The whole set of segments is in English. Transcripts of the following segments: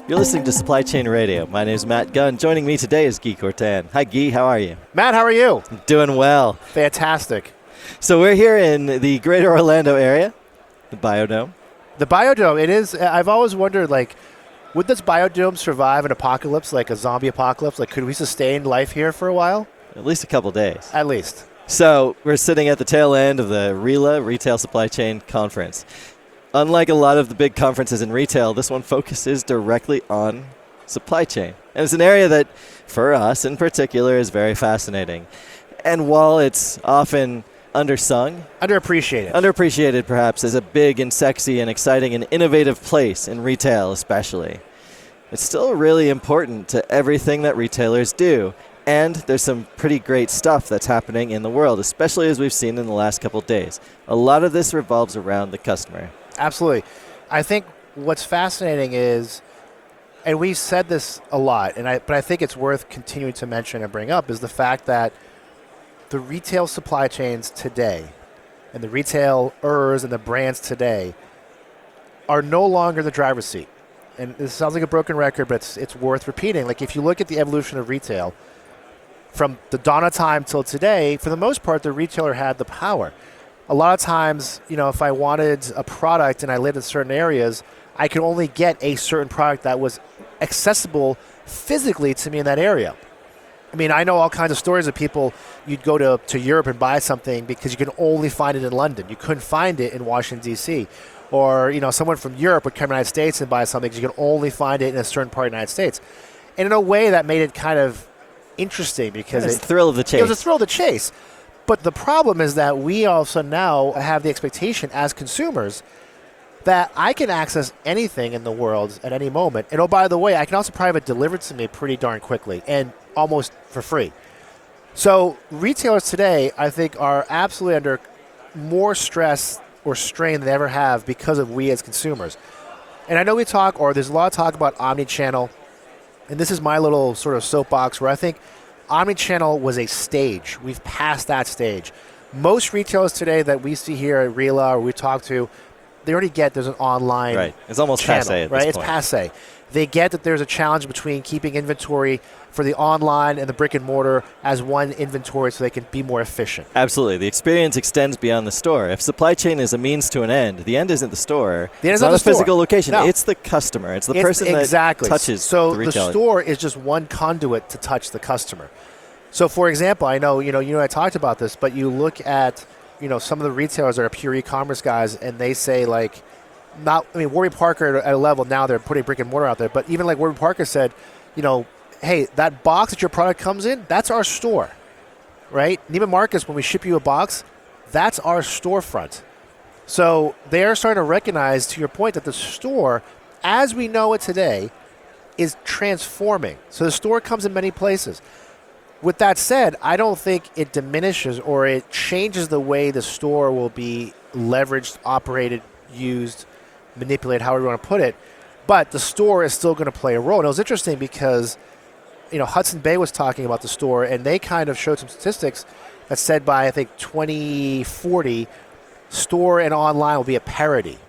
You're listening to Supply Chain Radio. My name is Matt Gunn. Joining me today is Guy Cortan. Hi, Guy. How are you? Matt, how are you? Doing well. Fantastic. So we're here in the greater Orlando area, the Biodome. The Biodome, it is, I've always wondered, would this Biodome survive an apocalypse, like a zombie apocalypse? Could we sustain life here for a while? At least a couple days. At least. So we're sitting at the tail end of the RILA, Retail Supply Chain Conference. Unlike a lot of the big conferences in retail, this one focuses directly on supply chain. And it's an area that, for us in particular, is very fascinating. And while it's often undersung, underappreciated perhaps, as a big and sexy and exciting and innovative place in retail especially, it's still really important to everything that retailers do. And there's some pretty great stuff that's happening in the world, especially as we've seen in the last couple of days. A lot of this revolves around the customer. Absolutely. I think what's fascinating is, and we've said this a lot, but I think it's worth continuing to mention and bring up, is the fact that the retail supply chains today and the retailers and the brands today are no longer the driver's seat. And this sounds like a broken record, but it's worth repeating. If you look at the evolution of retail, from the dawn of time till today, for the most part, the retailer had the power. A lot of times, if I wanted a product and I lived in certain areas, I could only get a certain product that was accessible physically to me in that area. I know all kinds of stories of people, you'd go to Europe and buy something because you could only find it in London. You couldn't find it in Washington, D.C. Or, someone from Europe would come to the United States and buy something because you could only find it in a certain part of the United States. And in a way that made it kind of interesting because it's the thrill of the chase. It was a thrill of the chase. But the problem is that we also now have the expectation as consumers that I can access anything in the world at any moment. And oh, by the way, I can also probably have it delivered to me pretty darn quickly and almost for free. So retailers today, I think, are absolutely under more stress or strain than they ever have because of we as consumers. And I know there's a lot of talk about omnichannel. And this is my little sort of soapbox where I think omnichannel was a stage. We've passed that stage. Most retailers today that we see here at RILA or we talk to, they already get there's an online Right. It's almost channel, passe at right? this It's point. passe. They get that there's a challenge between keeping inventory for the online and the brick and mortar as one inventory so they can be more efficient. Absolutely. The experience extends beyond the store. If supply chain is a means to an end, the end isn't the store. The end it's is not not the a physical store. location. No. It's the customer. It's the person that touches so the retailer. the store is just one conduit to touch the customer. So, for example, I know, I talked about this, but you look at, some of the retailers that are pure e-commerce guys, and they say, Warby Parker at a level, now they're putting brick and mortar out there, but even like Warby Parker said, hey, that box that your product comes in, that's our store, right? Neiman Marcus, when we ship you a box, that's our storefront. So they are starting to recognize, to your point, that the store, as we know it today, is transforming. So the store comes in many places. With that said, I don't think it diminishes or it changes the way the store will be leveraged, operated, used, manipulated, however you want to put it. But the store is still going to play a role. And it was interesting because, Hudson Bay was talking about the store, and they kind of showed some statistics that said by, I think, 2040, store and online will be a parity.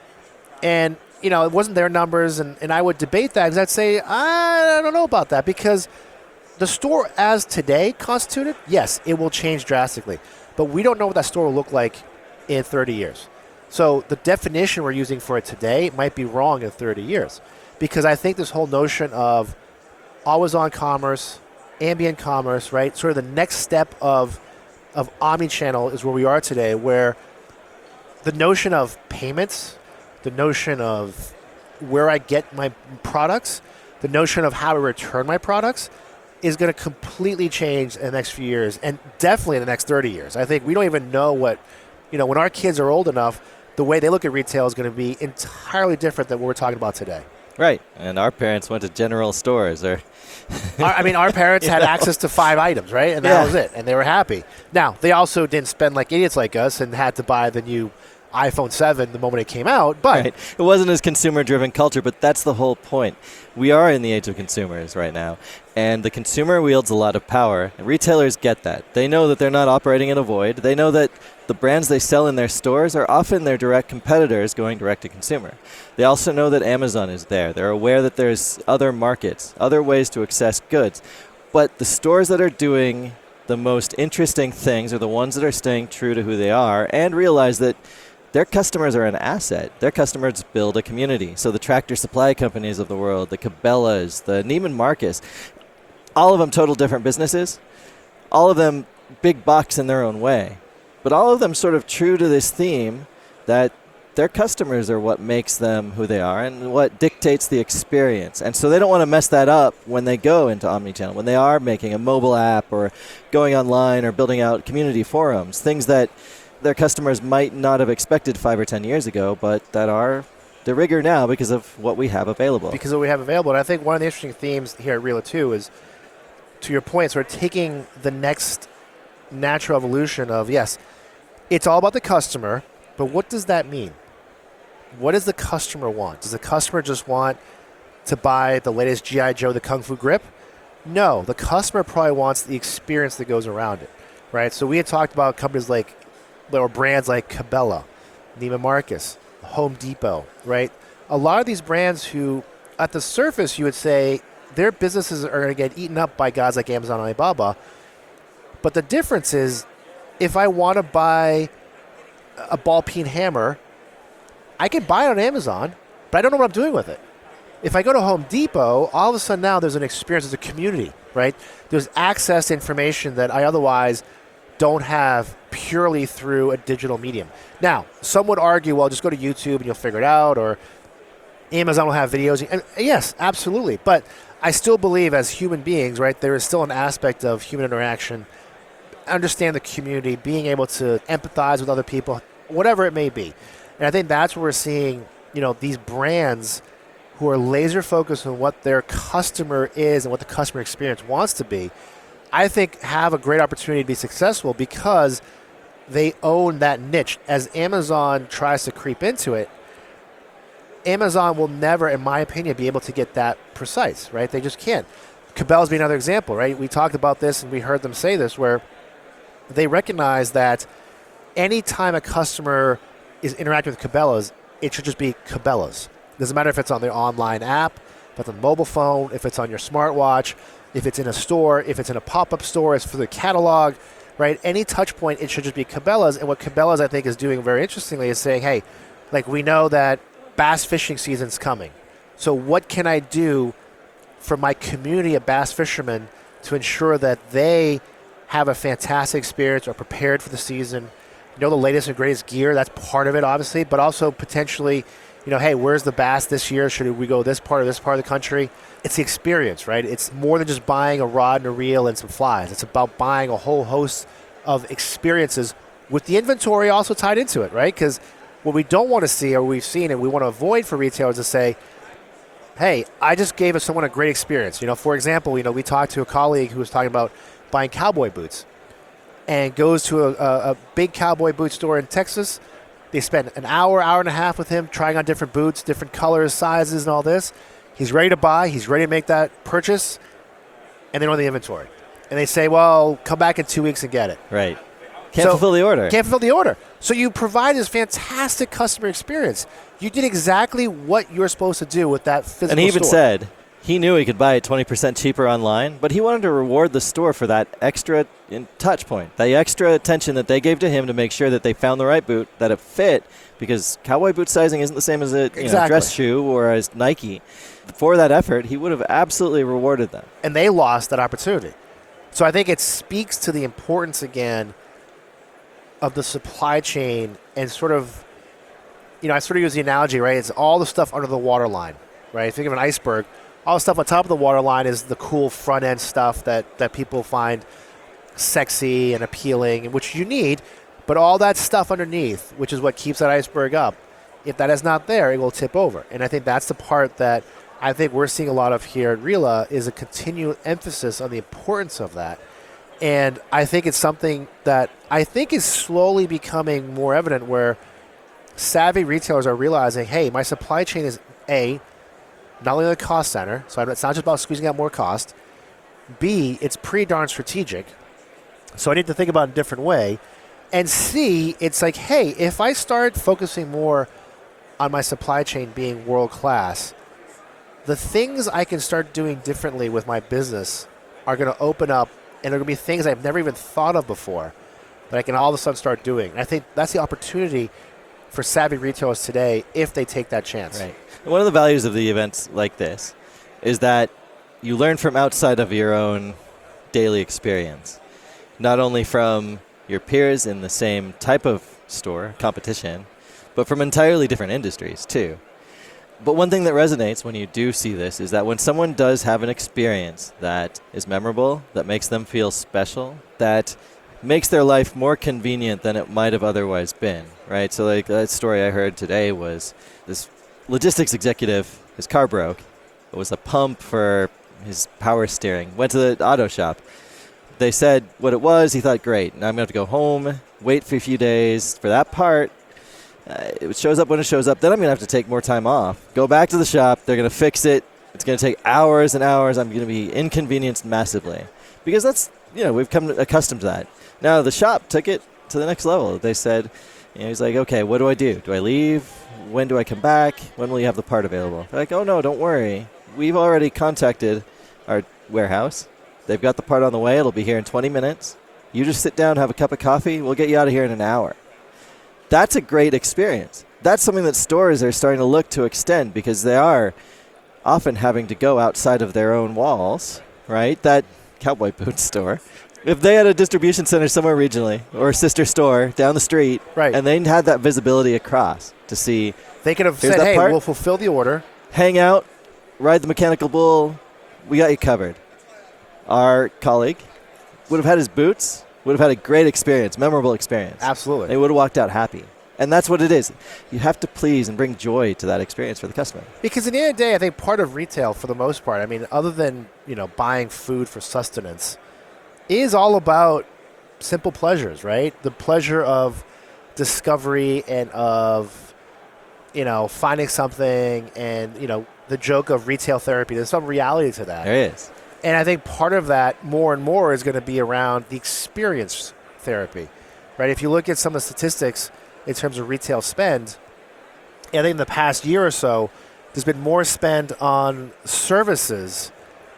And, it wasn't their numbers, and I would debate that because I'd say, I don't know about that because the store as today constituted, yes, it will change drastically. But we don't know what that store will look like in 30 years. So the definition we're using for it today might be wrong in 30 years. Because I think this whole notion of always-on commerce, ambient commerce, right, sort of the next step of omnichannel is where we are today, where the notion of payments, the notion of where I get my products, the notion of how I return my products is going to completely change in the next few years, and definitely in the next 30 years. I think we don't even know what, when our kids are old enough, the way they look at retail is going to be entirely different than what we're talking about today. Right. And our parents went to general stores. Our parents had access to 5 items, right? And that was it. And they were happy. Now, they also didn't spend like idiots like us and had to buy the new iPhone 7 the moment it came out, but Right. It wasn't as consumer-driven culture, but that's the whole point. We are in the age of consumers right now, and the consumer wields a lot of power, and retailers get that. They know that they're not operating in a void. They know that the brands they sell in their stores are often their direct competitors going direct to consumer. They also know that Amazon is there. They're aware that there's other markets, other ways to access goods. But the stores that are doing the most interesting things are the ones that are staying true to who they are and realize that their customers are an asset. Their customers build a community. So the Tractor Supply companies of the world, the Cabela's, the Neiman Marcus, all of them total different businesses, all of them big bucks in their own way, but all of them sort of true to this theme that their customers are what makes them who they are and what dictates the experience. And so they don't want to mess that up when they go into omnichannel, when they are making a mobile app or going online or building out community forums, things that their customers might not have expected 5 or 10 years ago, but that are de rigueur now because of what we have available. Because of what we have available. And I think one of the interesting themes here at Rela too is, to your point, sort of taking the next natural evolution of, yes, it's all about the customer, but what does that mean? What does the customer want? Does the customer just want to buy the latest G.I. Joe, the Kung Fu grip? No, the customer probably wants the experience that goes around it, right? So we had talked about companies like, or brands like Cabela, Neiman Marcus, Home Depot, right? A lot of these brands who, at the surface, you would say their businesses are going to get eaten up by guys like Amazon and Alibaba. But the difference is, if I want to buy a ball-peen hammer, I can buy it on Amazon, but I don't know what I'm doing with it. If I go to Home Depot, all of a sudden now there's an experience, there's a community, right? There's access to information that I otherwise don't have purely through a digital medium. Now, some would argue, well, just go to YouTube and you'll figure it out, or Amazon will have videos. And yes, absolutely. But I still believe as human beings, right, there is still an aspect of human interaction, understand the community, being able to empathize with other people, whatever it may be. And I think that's where we're seeing, these brands who are laser focused on what their customer is and what the customer experience wants to be, I think have a great opportunity to be successful because they own that niche. As Amazon tries to creep into it, Amazon will never, in my opinion, be able to get that precise, right? They just can't. Cabela's be another example, right? We talked about this and we heard them say this, where they recognize that anytime a customer is interacting with Cabela's, it should just be Cabela's. Doesn't matter if it's on their online app, if it's on a mobile phone, if it's on your smartwatch, if it's in a store, if it's in a pop-up store, it's for the catalog, right? Any touch point, it should just be Cabela's. And what Cabela's, I think, is doing very interestingly is saying, hey, like we know that bass fishing season's coming. So what can I do for my community of bass fishermen to ensure that they have a fantastic experience or prepared for the season, the latest and greatest gear, that's part of it, obviously, but also potentially, hey, where's the bass this year? Should we go this part of the country? It's the experience, right? It's more than just buying a rod and a reel and some flies. It's about buying a whole host of experiences with the inventory also tied into it, right? Because what we don't want to see, or we've seen and we want to avoid for retailers to say, hey, I just gave someone a great experience. For example, we talked to a colleague who was talking about buying cowboy boots and goes to a big cowboy boot store in Texas. They spend an hour and a half with him trying on different boots, different colors, sizes, and all this. He's ready to buy. He's ready to make that purchase, and they don't have the inventory. And they say, well, come back in 2 weeks and get it. Right. Can't fulfill the order. Can't fulfill the order. So you provide this fantastic customer experience. You did exactly what you're supposed to do with that physical store. And he even said he knew he could buy it 20% cheaper online, but he wanted to reward the store for that extra touch point, the extra attention that they gave to him to make sure that they found the right boot, that it fit, because cowboy boot sizing isn't the same as a dress shoe or as Nike. For that effort, he would have absolutely rewarded them. And they lost that opportunity. So I think it speaks to the importance, again, of the supply chain and sort of, I sort of use the analogy, right? It's all the stuff under the waterline, right? Think of an iceberg. All the stuff on top of the waterline is the cool front-end stuff that people find sexy and appealing, which you need, but all that stuff underneath, which is what keeps that iceberg up, if that is not there, it will tip over. And I think that's the part that I think we're seeing a lot of here at Rela is a continual emphasis on the importance of that. And I think it's something that I think is slowly becoming more evident where savvy retailers are realizing, hey, my supply chain is not only the cost center, so it's not just about squeezing out more cost. B, it's pretty darn strategic, so I need to think about it in a different way. And C, it's like, hey, if I start focusing more on my supply chain being world class, the things I can start doing differently with my business are going to open up, and they're going to be things I've never even thought of before that I can all of a sudden start doing. And I think that's the opportunity for savvy retailers today if they take that chance. Right. And one of the values of the events like this is that you learn from outside of your own daily experience, not only from your peers in the same type of store, competition, but from entirely different industries too. But one thing that resonates when you do see this is that when someone does have an experience that is memorable, that makes them feel special, that makes their life more convenient than it might have otherwise been, right? So like that story I heard today was this logistics executive, his car broke. It was a pump for his power steering. Went to the auto shop. They said what it was. He thought, great, now I'm going to have to go home, wait for a few days for that part. It shows up when it shows up. Then I'm going to have to take more time off. Go back to the shop. They're going to fix it. It's going to take hours and hours. I'm going to be inconvenienced massively. Because that's, we've come accustomed to that. Now the shop took it to the next level. They said, he's like, okay, what do I do? Do I leave? When do I come back? When will you have the part available? They're like, oh, no, don't worry. We've already contacted our warehouse. They've got the part on the way. It'll be here in 20 minutes. You just sit down, have a cup of coffee. We'll get you out of here in an hour. That's a great experience. That's something that stores are starting to look to extend because they are often having to go outside of their own walls, right? That cowboy boot store. If they had a distribution center somewhere regionally or a sister store down the street, right, and they had that visibility across to see, they could have said, hey, we'll fulfill the order. Hang out, ride the mechanical bull, we got you covered. Our colleague would have had his boots, would have had a great experience, memorable experience. Absolutely. They would have walked out happy. And that's what it is. You have to please and bring joy to that experience for the customer. Because at the end of the day, I think part of retail, for the most part, other than buying food for sustenance, is all about simple pleasures, right? The pleasure of discovery and of, finding something and, the joke of retail therapy. There's some reality to that. There is. And I think part of that more and more is going to be around the experience therapy, right? If you look at some of the statistics in terms of retail spend, I think in the past year or so, there's been more spend on services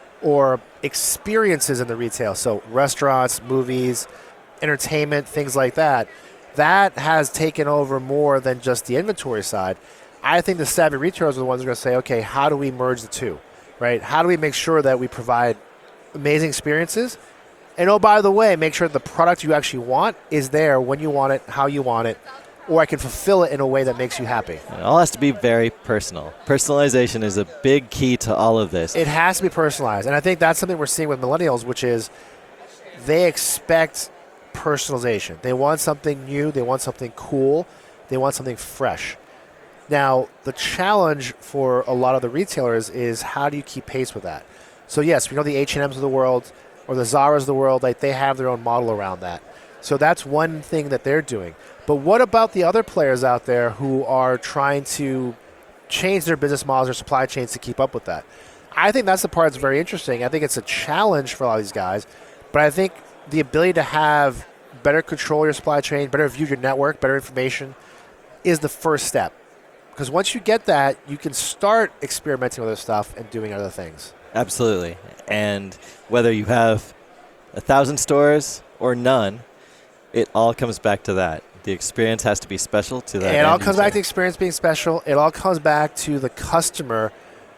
or experiences in the retail. So restaurants, movies, entertainment, things like that. That has taken over more than just the inventory side. I think the savvy retailers are the ones who are going to say, okay, how do we merge the two, right? How do we make sure that we provide amazing experiences? And oh, by the way, make sure the product you actually want is there when you want it, how you want it, or I can fulfill it in a way that makes you happy. It all has to be very personal. Personalization is a big key to all of this. It has to be personalized. And I think that's something we're seeing with millennials, which is they expect personalization. They want something new. They want something cool. They want something fresh. Now, the challenge for a lot of the retailers is how do you keep pace with that? So, yes, we know the H&Ms of the world or the Zara's of the world, like they have their own model around that. So that's one thing that they're doing. But what about the other players out there who are trying to change their business models or supply chains to keep up with that? I think that's the part that's very interesting. I think it's a challenge for a lot of these guys. But I think the ability to have better control your supply chain, better view your network, better information is the first step. Because once you get that, you can start experimenting with other stuff and doing other things. Absolutely. And whether you have 1,000 stores or none, it all comes back to that. The experience has to be special to that. It all comes back to the experience being special. It all comes back to the customer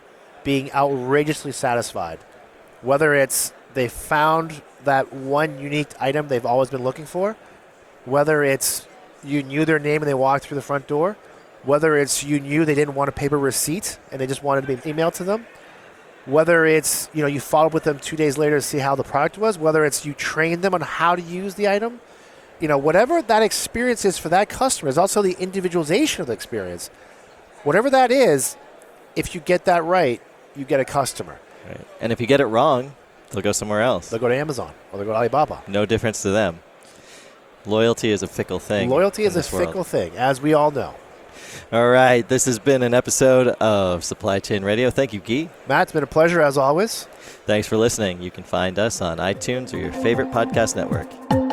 being outrageously satisfied. Whether it's they found that one unique item they've always been looking for, whether it's you knew their name and they walked through the front door, whether it's you knew they didn't want a paper receipt and they just wanted to be emailed to them, whether it's you followed up with them 2 days later to see how the product was, whether it's you trained them on how to use the item, whatever that experience is for that customer is also the individualization of the experience. Whatever that is, if you get that right, you get a customer. Right. And if you get it wrong, they'll go somewhere else. They'll go to Amazon or they'll go to Alibaba. No difference to them. Loyalty is a fickle thing. Loyalty is a fickle thing, as we all know. All right, this has been an episode of Supply Chain Radio. Thank you, Guy. Matt, it's been a pleasure as always. Thanks for listening. You can find us on iTunes or your favorite podcast network.